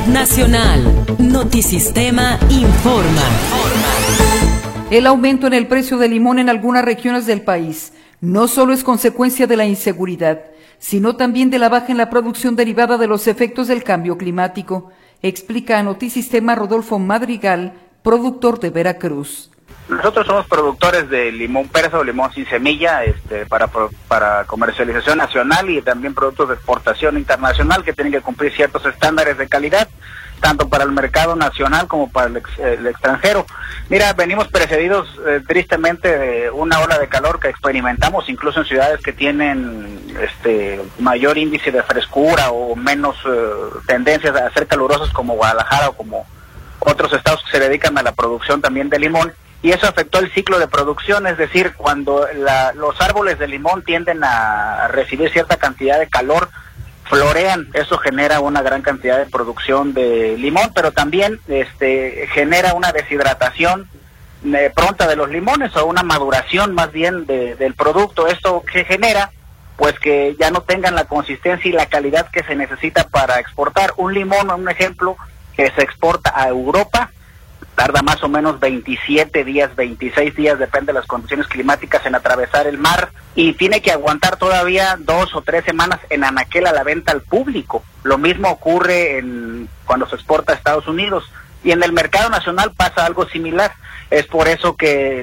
Nacional. Notisistema informa. El aumento en el precio del limón en algunas regiones del país no solo es consecuencia de la inseguridad, sino también de la baja en la producción derivada de los efectos del cambio climático, explica a Notisistema Rodolfo Madrigal, productor de Veracruz. Nosotros somos productores de limón persa o limón sin semilla para comercialización nacional y también productos de exportación internacional que tienen que cumplir ciertos estándares de calidad, tanto para el mercado nacional como para el extranjero. Mira, venimos precedidos tristemente de una ola de calor que experimentamos incluso en ciudades que tienen mayor índice de frescura o menos tendencias a ser calurosos como Guadalajara o como otros estados que se dedican a la producción también de limón. Y eso afectó el ciclo de producción, es decir, cuando los árboles de limón tienden a recibir cierta cantidad de calor, florean, eso genera una gran cantidad de producción de limón, pero también genera una deshidratación pronta de los limones o una maduración más bien del producto. Esto que genera, pues que ya no tengan la consistencia y la calidad que se necesita para exportar. Un limón, un ejemplo, que se exporta a Europa, tarda más o menos 27 días, 26 días, depende de las condiciones climáticas, en atravesar el mar, y tiene que aguantar todavía 2 o 3 semanas en anaquel a la venta al público. Lo mismo ocurre cuando se exporta a Estados Unidos, y en el mercado nacional pasa algo similar. Es por eso que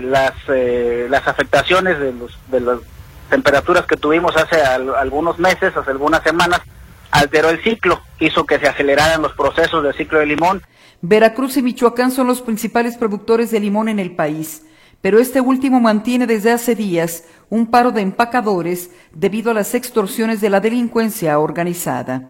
las afectaciones de las temperaturas que tuvimos hace algunos meses, hace algunas semanas, alteró el ciclo, hizo que se aceleraran los procesos del ciclo de limón. Veracruz y Michoacán son los principales productores de limón en el país, pero este último mantiene desde hace días un paro de empacadores debido a las extorsiones de la delincuencia organizada.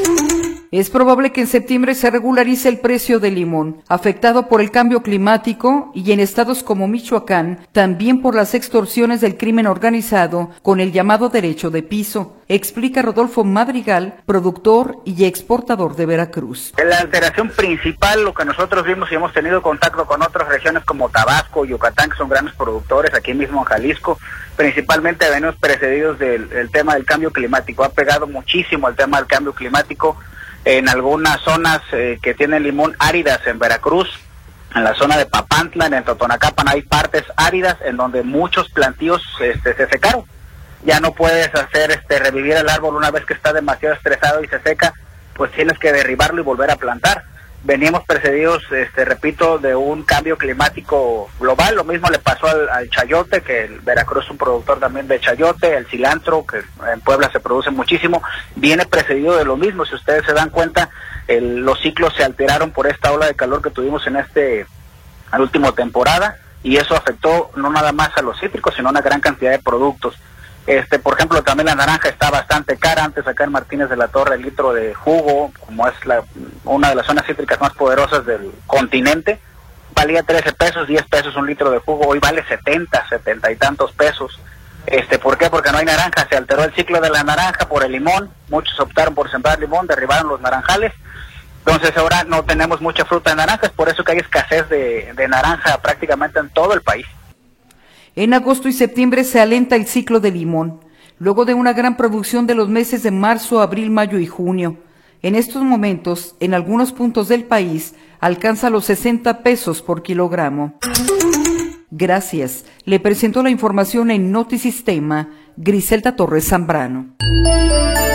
Es probable que en septiembre se regularice el precio del limón, afectado por el cambio climático y en estados como Michoacán, también por las extorsiones del crimen organizado con el llamado derecho de piso, explica Rodolfo Madrigal, productor y exportador de Veracruz. La alteración principal, lo que nosotros vimos y hemos tenido contacto con otras regiones como Tabasco, Yucatán, que son grandes productores, aquí mismo en Jalisco, principalmente venimos precedidos del tema del cambio climático. Ha pegado muchísimo el tema del cambio climático en algunas zonas que tienen limón áridas en Veracruz, en la zona de Papantla, en Totonacapan, hay partes áridas en donde muchos plantíos se secaron. Ya no puedes hacer revivir el árbol una vez que está demasiado estresado y se seca, pues tienes que derribarlo y volver a plantar. Venimos precedidos, repito, de un cambio climático global. Lo mismo le pasó al chayote, que el Veracruz es un productor también de chayote, el cilantro, que en Puebla se produce muchísimo, viene precedido de lo mismo. Si ustedes se dan cuenta, los ciclos se alteraron por esta ola de calor que tuvimos en la última temporada, y eso afectó no nada más a los cítricos, sino a una gran cantidad de productos. Por ejemplo, también la naranja está bastante cara. Antes acá en Martínez de la Torre el litro de jugo, como es una de las zonas cítricas más poderosas del continente, valía 13 pesos, 10 pesos un litro de jugo. Hoy vale 70 y tantos pesos. ¿Por qué? Porque no hay naranja. Se alteró el ciclo de la naranja por el limón. Muchos optaron por sembrar limón, derribaron los naranjales. Entonces ahora no tenemos mucha fruta de naranjas, por eso que hay escasez de naranja prácticamente en todo el país. En agosto y septiembre se alenta el ciclo de limón, luego de una gran producción de los meses de marzo, abril, mayo y junio. En estos momentos, en algunos puntos del país, alcanza los 60 pesos por kilogramo. Gracias. Le presento la información en Notisistema, Griselda Torres Zambrano.